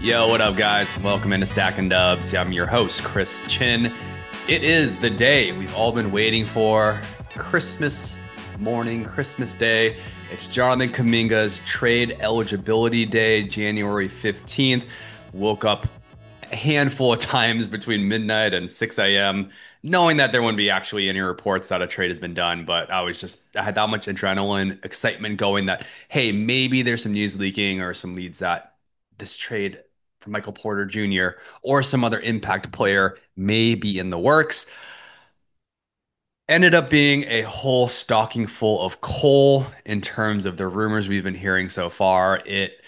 Yo, what up, guys? Welcome into Stacking Dubs. I'm your host, Chris Chin. It is the day we've all been waiting for, Christmas morning, Christmas Day. It's Jonathan Kuminga's trade eligibility day, January 15th. Woke up a handful of times between midnight and 6 a.m., knowing that there wouldn't be actually any reports that a trade has been done. But I had that much adrenaline, excitement going that, hey, maybe there's some news leaking or some leads that this trade for Michael Porter Jr. or some other impact player may be in the works. Ended up being a whole stocking full of coal in terms of the rumors we've been hearing so far.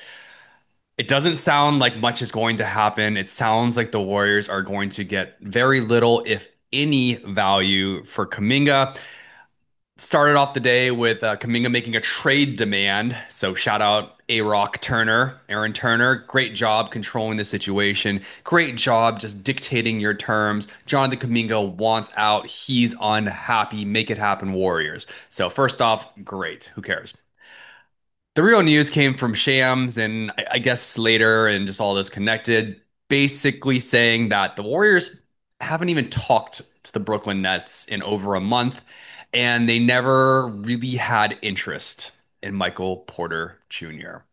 It doesn't sound like much is going to happen. It sounds like the Warriors are going to get very little, if any, value for Kuminga. Started off the day with Kuminga making a trade demand. So shout out A-Rock Turner, Aaron Turner. Great job controlling the situation. Great job just dictating your terms. Jonathan Kuminga wants out. He's unhappy. Make it happen, Warriors. So first off, great. Who cares? The real news came from Shams and I guess Slater and just all this connected, basically saying that the Warriors haven't even talked to the Brooklyn Nets in over a month, and they never really had interest in Michael Porter Jr.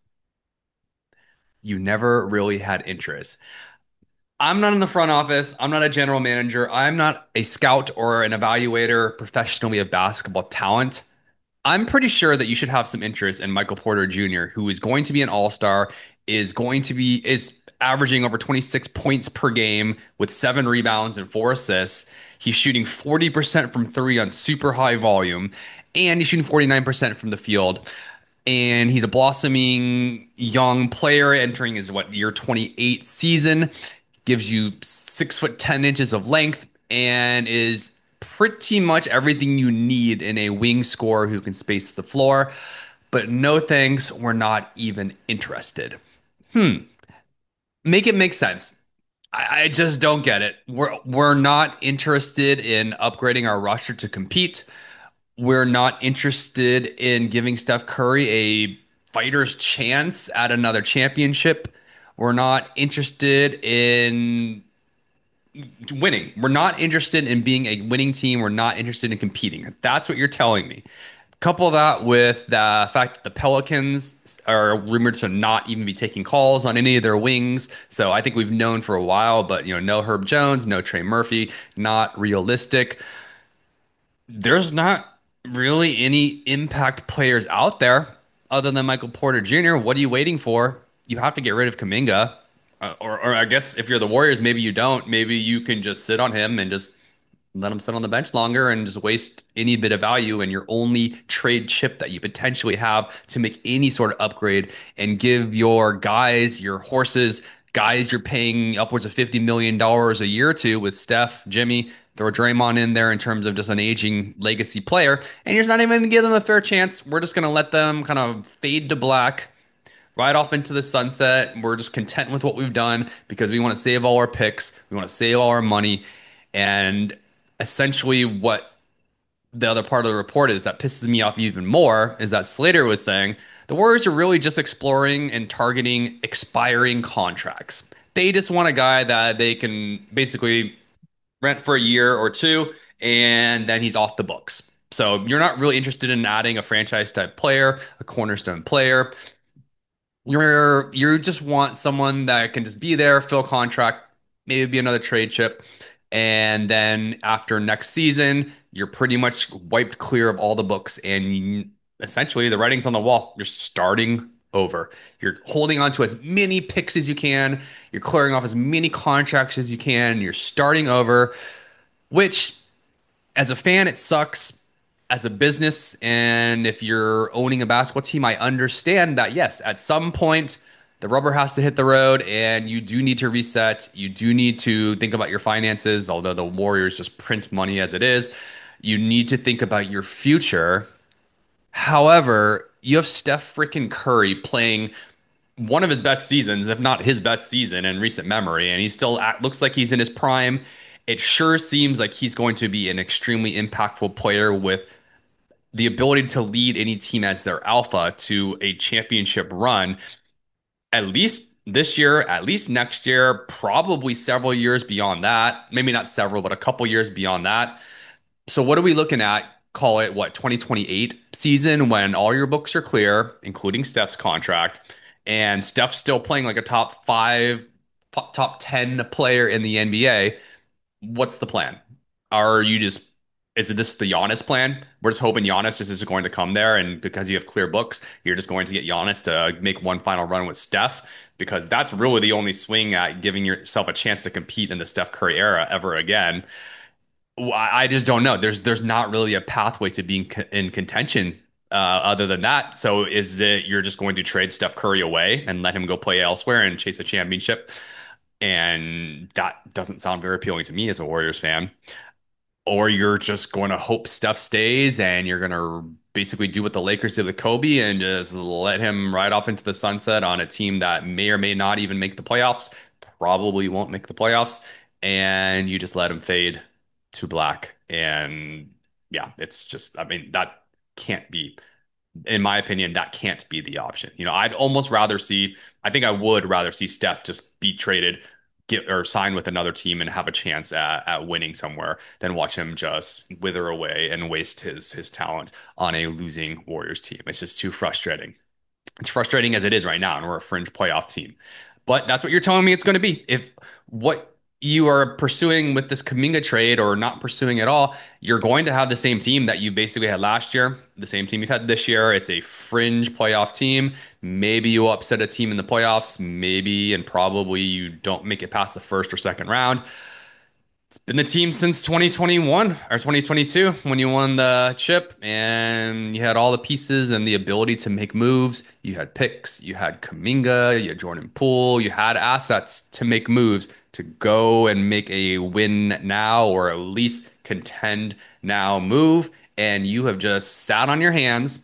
You never really had interest. I'm not in the front office. I'm not a general manager. I'm not a scout or an evaluator professionally of basketball talent. I'm pretty sure that you should have some interest in Michael Porter Jr., who is going to be an all-star, is averaging over 26 points per game with 7 rebounds and 4 assists. He's shooting 40% from three on super high volume, and he's shooting 49% from the field. And he's a blossoming young player entering his year 28 season. Gives you 6'10" of length and is pretty much everything you need in a wing scorer who can space the floor. But no thanks, we're not even interested. Make it make sense. I just don't get it. We're not interested in upgrading our roster to compete. We're not interested in giving Steph Curry a fighter's chance at another championship. We're not interested in winning. We're not interested in being a winning team. We're not interested in competing. That's what you're telling me. Couple that with the fact that the Pelicans are rumored to not even be taking calls on any of their wings. So I think we've known for a while, but no Herb Jones, no Trey Murphy, not realistic. There's not really any impact players out there other than Michael Porter Jr. What are you waiting for? You have to get rid of Kuminga. Or I guess if you're the Warriors, maybe you don't. Maybe you can just sit on him and just let him sit on the bench longer and just waste any bit of value and your only trade chip that you potentially have to make any sort of upgrade and give your guys, your horses, guys you're paying upwards of $50 million a year to with Steph, Jimmy, throw Draymond in there in terms of just an aging legacy player, and you're just not even going to give them a fair chance. We're just going to let them kind of fade to black right off into the sunset. We're just content with what we've done because we want to save all our picks. We want to save all our money. And essentially, what the other part of the report is that pisses me off even more is that Slater was saying the Warriors are really just exploring and targeting expiring contracts. They just want a guy that they can basically rent for a year or two, and then he's off the books. So you're not really interested in adding a franchise type player, a cornerstone player. You just want someone that can just be there, fill contract, maybe be another trade chip, and then after next season, you're pretty much wiped clear of all the books, and essentially the writing's on the wall. You're starting over. You're holding on to as many picks as you can. You're clearing off as many contracts as you can. You're starting over, which as a fan, it sucks. As a business, and if you're owning a basketball team, I understand that, yes, at some point, the rubber has to hit the road and you do need to reset. You do need to think about your finances, although the Warriors just print money as it is. You need to think about your future. However, you have Steph freaking Curry playing one of his best seasons, if not his best season in recent memory, and he still looks like he's in his prime. It sure seems like he's going to be an extremely impactful player with the ability to lead any team as their alpha to a championship run, at least this year, at least next year, probably several years beyond that. Maybe not several, but a couple years beyond that. So what are we looking at? Call it what, 2028 season when all your books are clear, including Steph's contract, and Steph's still playing like a top five, top 10 player in the NBA. What's the plan? Are you just is it this the Giannis plan? We're just hoping Giannis just is going to come there, and because you have clear books, you're just going to get Giannis to make one final run with Steph, because that's really the only swing at giving yourself a chance to compete in the Steph Curry era ever again. I just don't know. There's not really a pathway to being in contention other than that. So is it you're just going to trade Steph Curry away and let him go play elsewhere and chase a championship? And that doesn't sound very appealing to me as a Warriors fan. Or you're just going to hope Steph stays and you're going to basically do what the Lakers did with Kobe and just let him ride off into the sunset on a team that may or may not even make the playoffs, probably won't make the playoffs, and you just let him fade to black. And yeah, it's just, I mean, that can't be, in my opinion, that can't be the option. I'd almost rather see, I think I would rather see Steph just be traded, get or sign with another team and have a chance at winning somewhere than watch him just wither away and waste his talent on a losing Warriors team. It's just too frustrating. It's frustrating as it is right now, and we're a fringe playoff team. But that's what you're telling me it's going to be. If what you are pursuing with this Kaminga trade or not pursuing at all, you're going to have the same team that you basically had last year, the same team you've had this year. It's a fringe playoff team. Maybe you upset a team in the playoffs, maybe and probably you don't make it past the first or second round. It's been the team since 2021 or 2022 when you won the chip and you had all the pieces and the ability to make moves. You had picks, you had Kaminga, you had Jordan Poole, you had assets to make moves to go and make a win now or at least contend now move. And you have just sat on your hands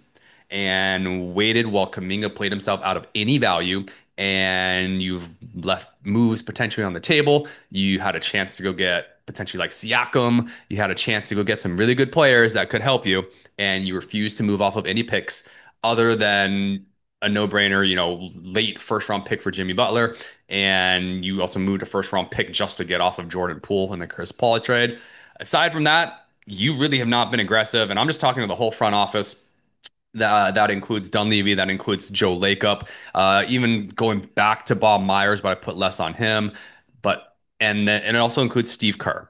and waited while Kaminga played himself out of any value. And you've left moves potentially on the table. You had a chance to go get potentially like Siakam. You had a chance to go get some really good players that could help you, and you refused to move off of any picks other than a no-brainer, late first round pick for Jimmy Butler. And you also moved a first round pick just to get off of Jordan Poole in the Chris Paul trade. Aside from that, you really have not been aggressive. And I'm just talking to the whole front office. That includes Dunleavy, that includes Joe Lacob, even going back to Bob Myers, but I put less on him. And it also includes Steve Kerr.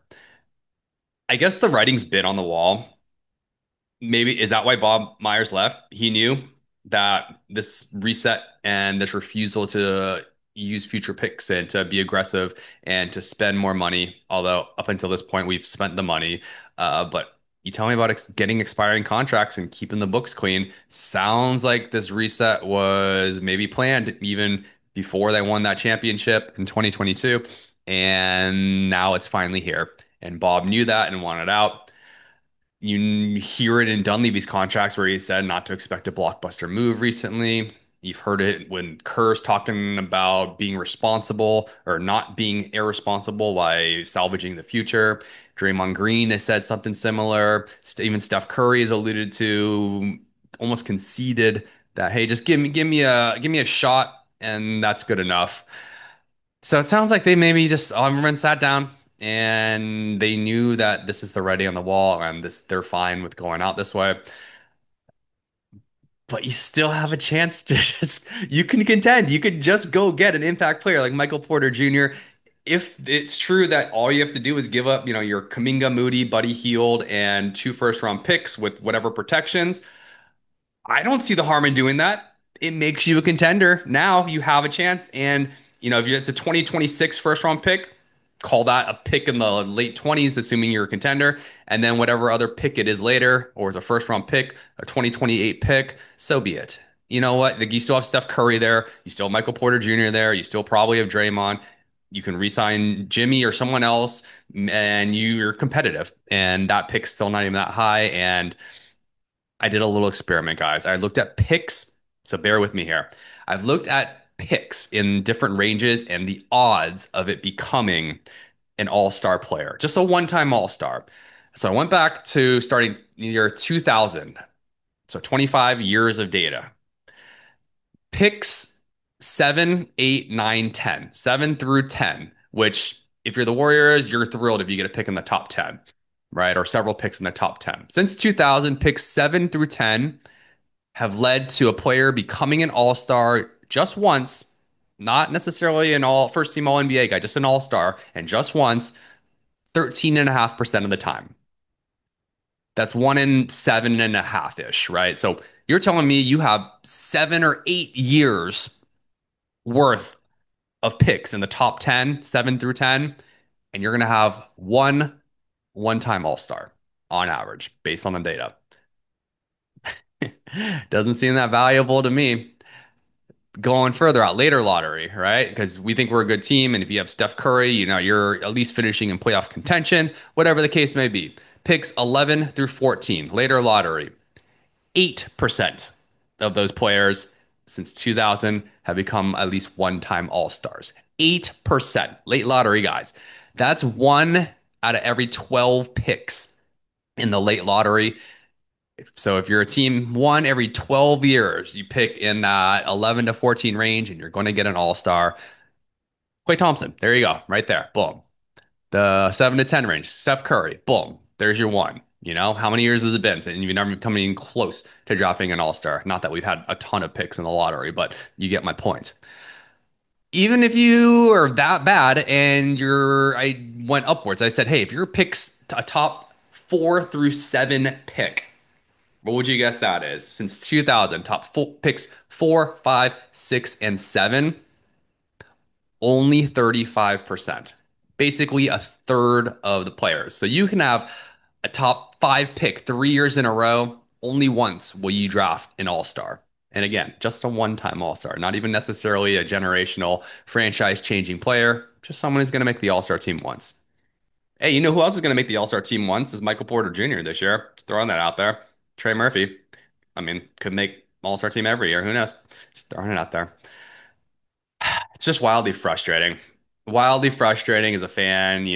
I guess the writing's been on the wall. Maybe is that why Bob Myers left? He knew that this reset and this refusal to use future picks and to be aggressive and to spend more money. Although up until this point we've spent the money, but you tell me about getting expiring contracts and keeping the books clean. Sounds like this reset was maybe planned even before they won that championship in 2022, and now it's finally here. And Bob knew that and wanted out. You hear it in Dunleavy's contracts where he said not to expect a blockbuster move recently. You've heard it when Kerr's talking about being responsible or not being irresponsible by salvaging the future. Draymond Green has said something similar. Even Steph Curry has alluded to, almost conceded that, hey, just give me a shot and that's good enough. So it sounds like they maybe just everyone sat down and they knew that this is the writing on the wall and this they're fine with going out this way. But you still have a chance to just you can contend. You could just go get an impact player like Michael Porter Jr. If it's true that all you have to do is give up, your Kaminga, Moody, Buddy Hield, and two first round picks with whatever protections, I don't see the harm in doing that. It makes you a contender. Now you have a chance. And, if it's a 2026 first round pick, call that a pick in the late 20s, assuming you're a contender. And then whatever other pick it is later, or it's a first round pick, a 2028 pick, so be it. You know what? Like, you still have Steph Curry there. You still have Michael Porter Jr. there. You still probably have Draymond. You can re-sign Jimmy or someone else, and you're competitive. And that pick's still not even that high. And I did a little experiment, guys. I looked at picks, so bear with me here. I've looked at picks in different ranges and the odds of it becoming an all-star player, just a one-time all-star. So I went back to starting year 2000, so 25 years of data. Picks 7, 8, 9, 10. 7 through 10, which if you're the Warriors, you're thrilled if you get a pick in the top 10, right? Or several picks in the top 10. Since 2000, picks 7 through 10 have led to a player becoming an all-star just once, not necessarily an all first team all NBA guy, just an all-star, and just once, 13.5% of the time. That's 1 in 7.5 ish, right? So you're telling me you have 7 or 8 years worth of picks in the top 10, 7 through 10, and you're going to have one-time All-Star on average based on the data. Doesn't seem that valuable to me. Going further out, later lottery, right? Because we think we're a good team, and if you have Steph Curry, you're at least finishing in playoff contention, whatever the case may be. Picks 11 through 14, later lottery. 8% of those players since 2000 have become at least one-time All-Stars. 8%. Late lottery guys. That's one out of every 12 picks in the late lottery. So if you're a team one every 12 years, you pick in that 11 to 14 range and you're going to get an All-Star. Klay Thompson, there you go, right there. Boom. The 7 to 10 range, Steph Curry, boom, there's your one. How many years has it been? And you've never come even close to drafting an all-star. Not that we've had a ton of picks in the lottery, but you get my point. Even if you are that bad and I went upwards, I said, hey, if your pick's a top 4 through 7 pick, what would you guess that is? Since 2000, top four, picks 4, 5, 6, and 7, only 35%. Basically a third of the players. So you can have a top five pick 3 years in a row. Only once will you draft an all-star. And again, just a one-time all-star, not even necessarily a generational franchise-changing player, just someone who's going to make the all-star team once. Hey, you know who else is going to make the all-star team once is Michael Porter Jr. this year. Just throwing that out there. Trey Murphy. I mean, could make all-star team every year. Who knows? Just throwing it out there. It's just wildly frustrating. Wildly frustrating as a fan.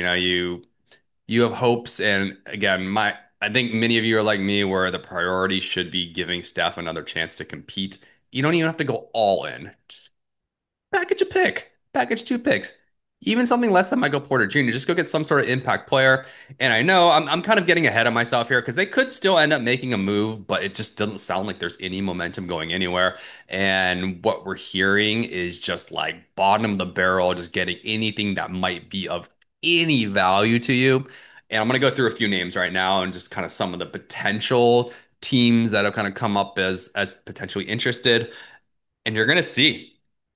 You have hopes, and again, my I think many of you are like me, where the priority should be giving Steph another chance to compete. You don't even have to go all in. Just package a pick, package 2 picks, even something less than Michael Porter Jr. Just go get some sort of impact player. And I know I'm kind of getting ahead of myself here because they could still end up making a move, but it just doesn't sound like there's any momentum going anywhere. And what we're hearing is just like bottom of the barrel, just getting anything that might be of any value to you. And I'm gonna go through a few names right now and just kind of some of the potential teams that have kind of come up as potentially interested. And you're gonna see.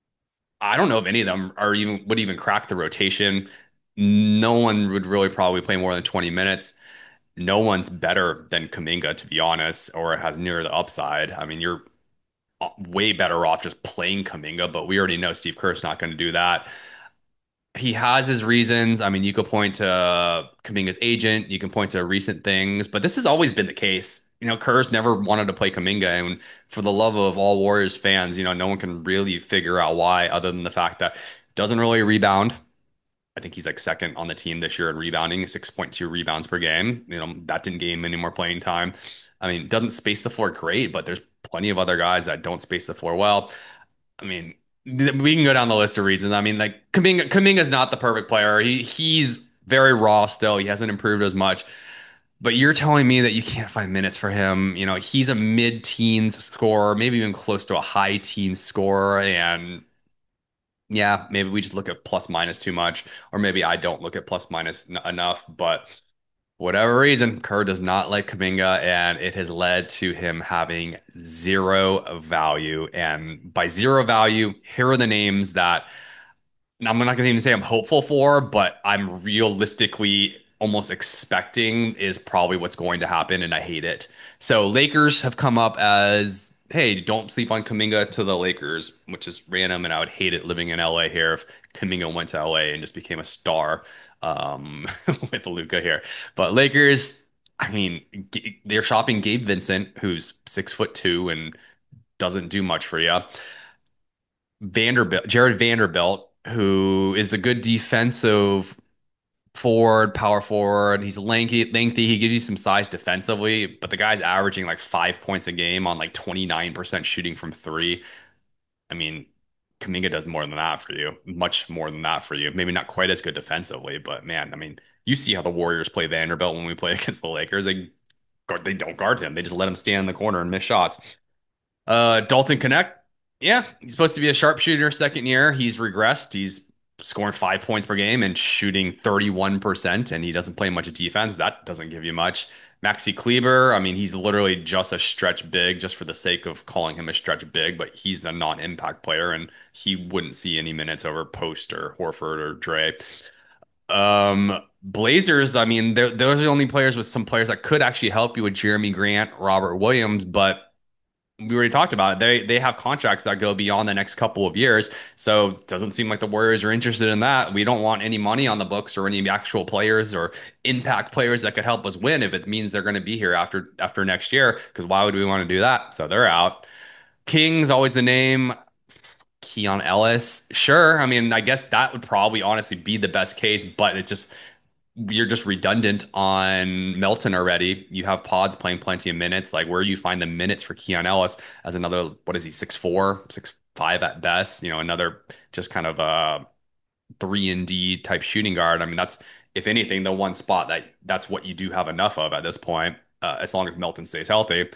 I don't know if any of them would even crack the rotation. No one would really probably play more than 20 minutes. No one's better than Kuminga, to be honest, or has near the upside. I mean, you're way better off just playing Kuminga, but we already know Steve Kerr's not going to do that. He has his reasons. I mean, you could point to Kuminga's agent, you can point to recent things, but this has always been the case. Kerr's never wanted to play Kuminga, and for the love of all Warriors fans, no one can really figure out why, other than the fact that doesn't really rebound. I think he's like second on the team this year in rebounding, 6.2 rebounds per game. That didn't gain him any more playing time. I mean, doesn't space the floor great, but there's plenty of other guys that don't space the floor well. I mean, we can go down the list of reasons. I mean, like Kuminga's not the perfect player. He's very raw still. He hasn't improved as much. But you're telling me that you can't find minutes for him. He's a mid-teens scorer, maybe even close to a high-teens scorer. And yeah, maybe we just look at plus minus too much, or maybe I don't look at plus minus enough. But for whatever reason, Kerr does not like Kuminga, and it has led to him having zero value. And by zero value, here are the names that I'm not going to even say I'm hopeful for, but I'm realistically almost expecting is probably what's going to happen, and I hate it. So Lakers have come up as, hey, don't sleep on Kuminga to the Lakers, which is random, and I would hate it living in LA here if Kuminga went to LA and just became a star with Luka here. But Lakers, I mean, they're shopping Gabe Vincent, who's 6'2" and doesn't do much for you. Jared Vanderbilt, who is a good defensive forward, power forward. He's lengthy. He gives you some size defensively, but the guy's averaging like 5 points a game on like 29% shooting from three. I mean, Kuminga does more than that for you, much more than that for you. Maybe not quite as good defensively, but man, I mean, you see how the Warriors play Vanderbilt when we play against the Lakers. They don't guard him. They just let him stand in the corner and miss shots. Dalton Connect, yeah, he's supposed to be a sharpshooter second year. He's regressed. He's scoring 5 points per game and shooting 31%, and he doesn't play much defense. That doesn't give you much. Maxi Kleber, I mean, he's literally just a stretch big, just for the sake of calling him a stretch big, but he's a non-impact player, and he wouldn't see any minutes over Post or Horford or Dre. Blazers, I mean, those are the only players with some players that could actually help you with Jeremy Grant, Robert Williams, but we already talked about it. They have contracts that go beyond the next couple of years. So it doesn't seem like the Warriors are interested in that. We don't want any money on the books or any actual players or impact players that could help us win if it means they're going to be here after next year. Because why would we want to do that? So they're out. Kings, always the name. Keon Ellis. Sure. I mean, I guess that would probably honestly be the best case, but it just you're just redundant on Melton already. You have Pods playing plenty of minutes. Like where you find the minutes for Keon Ellis as another, what is he, 6'4", 6'5" at best, another just kind of a 3 and D type shooting guard. I mean, that's if anything, the one spot that's what you do have enough of at this point, as long as Melton stays healthy.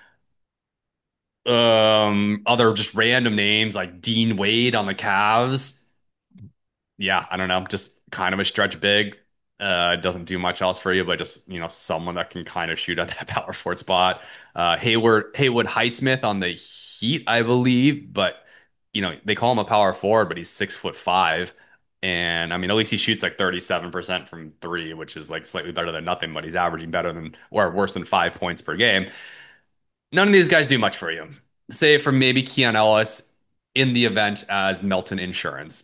Other just random names like Dean Wade on the Cavs. Yeah, I don't know, just kind of a stretch big. Doesn't do much else for you, but just someone that can kind of shoot at that power forward spot. Haywood Highsmith on the Heat, I believe, but they call him a power forward, but he's 6'5", and I mean at least he shoots like 37% from three, which is like slightly better than nothing, but he's averaging better than or worse than 5 points per game. None of these guys do much for you, save for maybe Keon Ellis in the event as Melton insurance.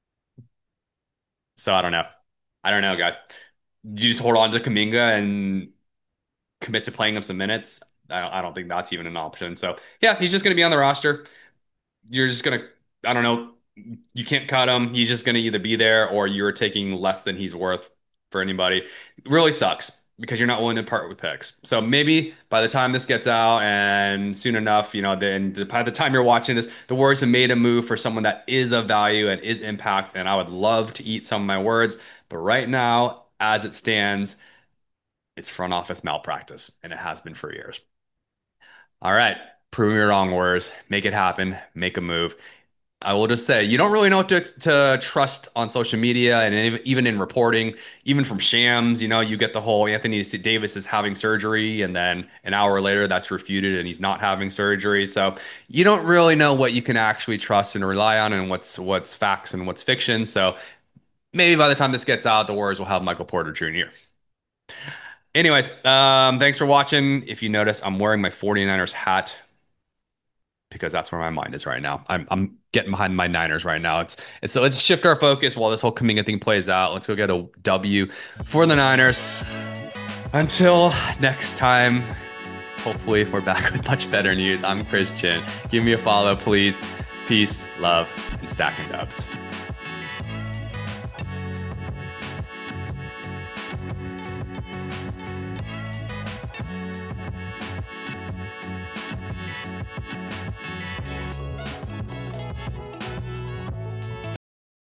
So I don't know, guys. Do you just hold on to Kaminga and commit to playing him some minutes? I don't think that's even an option. So yeah, he's just going to be on the roster. You're just going to, I don't know, you can't cut him. He's just going to either be there or you're taking less than he's worth for anybody. It really sucks because you're not willing to part with picks. So maybe by the time this gets out and soon enough, then by the time you're watching this, the Warriors have made a move for someone that is of value and is impact. And I would love to eat some of my words. But right now, as it stands, it's front office malpractice, and it has been for years. All right, prove me wrong, Warriors. Make it happen. Make a move. I will just say you don't really know what to trust on social media and even in reporting, even from Shams. You get the whole Anthony Davis is having surgery, and then an hour later that's refuted and he's not having surgery. So you don't really know what you can actually trust and rely on, and what's facts and what's fiction. So maybe by the time this gets out, the Warriors will have Michael Porter Jr. Anyways, thanks for watching. If you notice, I'm wearing my 49ers hat because that's where my mind is right now. I'm getting behind my Niners right now. It's so let's shift our focus while this whole Kuminga thing plays out. Let's go get a W for the Niners. Until next time, hopefully we're back with much better news. I'm Chris Chin. Give me a follow, please. Peace, love, and stacking dubs.